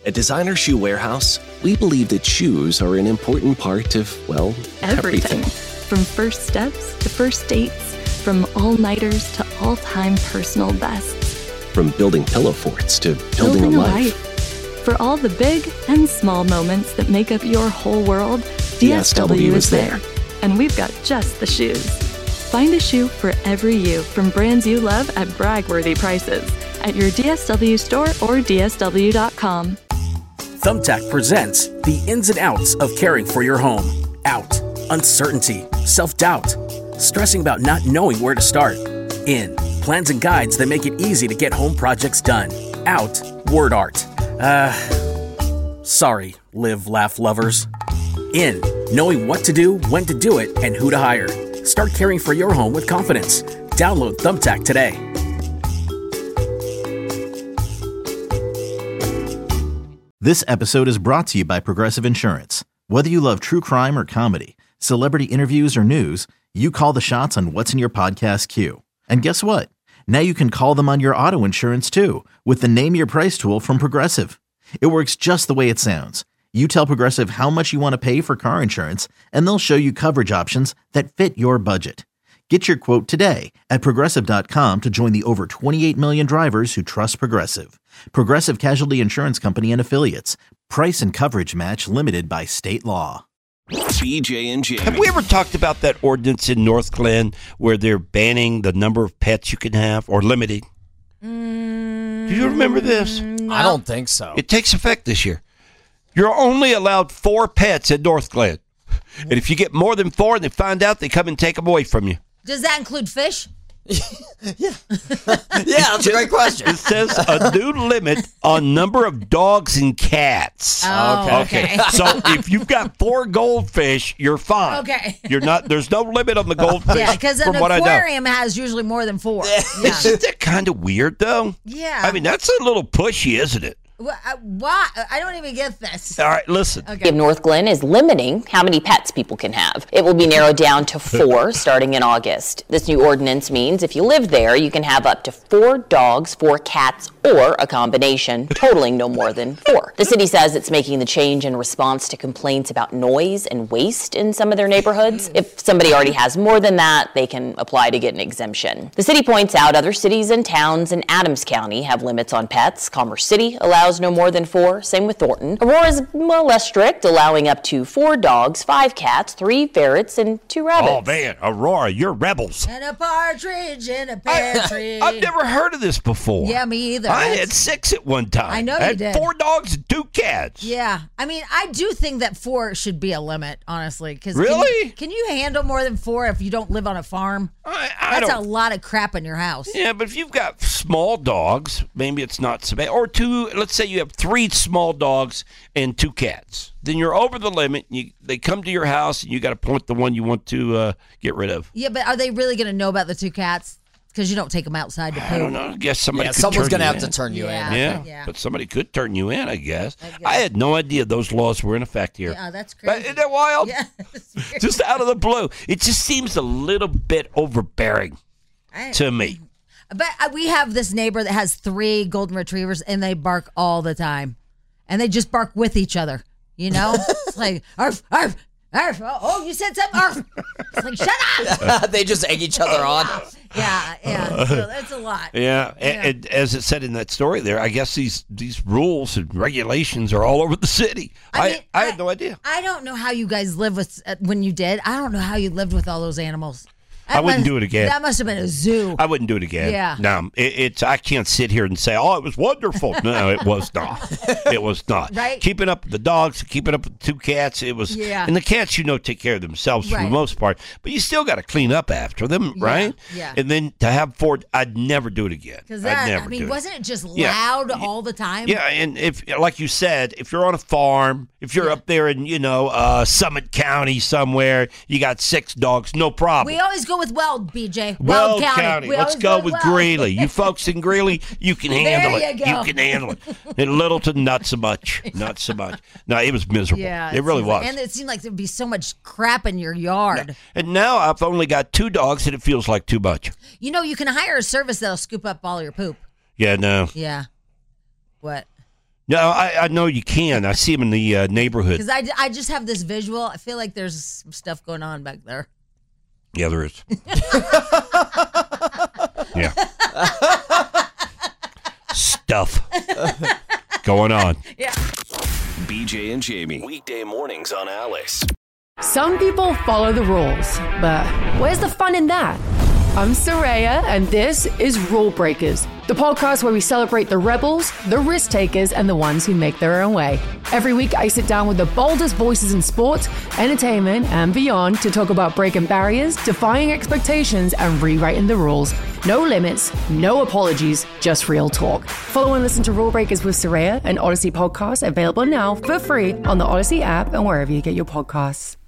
At Designer Shoe Warehouse, we believe that shoes are an important part of, well, everything. From first steps to first dates, from all-nighters to all-time personal bests. From building pillow forts to building a life. For all the big and small moments that make up your whole world, DSW is there. And we've got just the shoes. Find a shoe for every you from brands you love at brag-worthy prices at your DSW store or DSW.com. Thumbtack presents the ins and outs of caring for your home. Out, uncertainty, self-doubt, stressing about not knowing where to start. In, plans and guides that make it easy to get home projects done. Out, word art. Sorry, live, laugh lovers. In, knowing what to do, when to do it, and who to hire. Start caring for your home with confidence. Download Thumbtack today. This episode is brought to you by Progressive Insurance. Whether you love true crime or comedy, celebrity interviews or news, you call the shots on what's in your podcast queue. And guess what? Now you can call them on your auto insurance too with the Name Your Price tool from Progressive. It works just the way it sounds. You tell Progressive how much you want to pay for car insurance, and they'll show you coverage options that fit your budget. Get your quote today at Progressive.com to join the over 28 million drivers who trust Progressive. Progressive Casualty Insurance Company and Affiliates. Price and coverage match limited by state law. BJ and Jamie. Have we ever talked about that ordinance in North Glen where they're banning the number of pets you can have or limiting? Do you remember this? I don't think so. It takes effect this year. You're only allowed 4 pets at North Glen. And if you get more than 4 and they find out, they come and take them away from you. Does that include fish? Yeah, that's a great question. It says a new limit on number of dogs and cats. Oh, okay. So if you've got 4 goldfish, you're fine. Okay. You're not. There's no limit on the goldfish. Yeah, because an from what I know. aquarium has usually more than 4. Yeah. Isn't that kind of weird, though? Yeah. I mean, that's a little pushy, isn't it? Why? I don't even get this. All right, listen. Okay. North Glen is limiting how many pets people can have. It will be narrowed down to 4 starting in August. This new ordinance means if you live there, you can have up to 4 dogs, 4 cats, or a combination, totaling no more than 4. The city says it's making the change in response to complaints about noise and waste in some of their neighborhoods. If somebody already has more than that, they can apply to get an exemption. The city points out other cities and towns in Adams County have limits on pets. Commerce City allows no more than 4, same with Thornton. Aurora is less strict, allowing up to 4 dogs, 5 cats, 3 ferrets, and 2 rabbits. Oh, man, Aurora, you're rebels. And a partridge in a pear tree. I've never heard of this before. Yeah, me either. I had 6 at one time. I know I you had did. 4 dogs and 2 cats. Yeah. I mean, I do think that 4 should be a limit, honestly. Really? Can you handle more than 4 if you don't live on a farm? That's a lot of crap in your house. Yeah, but if you've got small dogs, maybe it's not so bad. Or 2, let's say you have 3 small dogs and 2 cats. Then you're over the limit. They come to your house, and you got to point the one you want to get rid of. Yeah, but are they really going to know about the 2 cats? Because you don't take them outside to poop. I don't know. I guess somebody could someone's turn going to you have in. to turn you in. Yeah, but somebody could turn you in, I guess. I had no idea those laws were in effect here. Yeah, that's crazy. Isn't that wild? Yeah. Just out of the blue. It just seems a little bit overbearing to me. But we have this neighbor that has 3 golden retrievers, and they bark all the time. And they just bark with each other, you know? It's like, arf, arf, arf. Oh, you said something, arf. It's like, shut up. They just egg each other on. Yeah. So that's a lot. Yeah, and as it said in that story there, I guess these rules and regulations are all over the city. I had no idea. I don't know how you guys lived with, when you did, I don't know how you lived with all those animals. I wouldn't do it again. That must have been a zoo. I wouldn't do it again. Yeah. No, I can't sit here and say, oh, it was wonderful. No, it was not. It was not. Right. Keeping up with the dogs, keeping up with the 2 cats, it was. Yeah. And the cats, take care of themselves for the most part. But you still got to clean up after them, right? Yeah. And then to have 4, I'd never do it again. Because wasn't it just loud all the time? Yeah, and if, like you said, if you're on a farm, if you're up there in, Summit County somewhere, you got 6 dogs, no problem. We always go with Weld, BJ. Weld County. Let's go with Greeley. You folks in Greeley, you can handle There it. you go. You can handle it. In Littleton, not so much. Not so much. No, it was miserable. Yeah, it really was. And it seemed like there'd be so much crap in your yard. And now I've only got 2 dogs, and it feels like too much. You can hire a service that'll scoop up all your poop. Yeah, no. Yeah. What? No, I know you can. I see them in the neighborhood. Because I just have this visual. I feel like there's some stuff going on back there. Yeah, there is. Yeah. Stuff going on. Yeah. BJ and Jamie, weekday mornings on Alice. Some people follow the rules, but where's the fun in that? I'm Soraya, and this is Rule Breakers, the podcast where we celebrate the rebels, the risk takers, and the ones who make their own way. Every week, I sit down with the boldest voices in sports, entertainment, and beyond to talk about breaking barriers, defying expectations, and rewriting the rules. No limits, no apologies, just real talk. Follow and listen to Rule Breakers with Soraya, an Odyssey podcast available now for free on the Odyssey app and wherever you get your podcasts.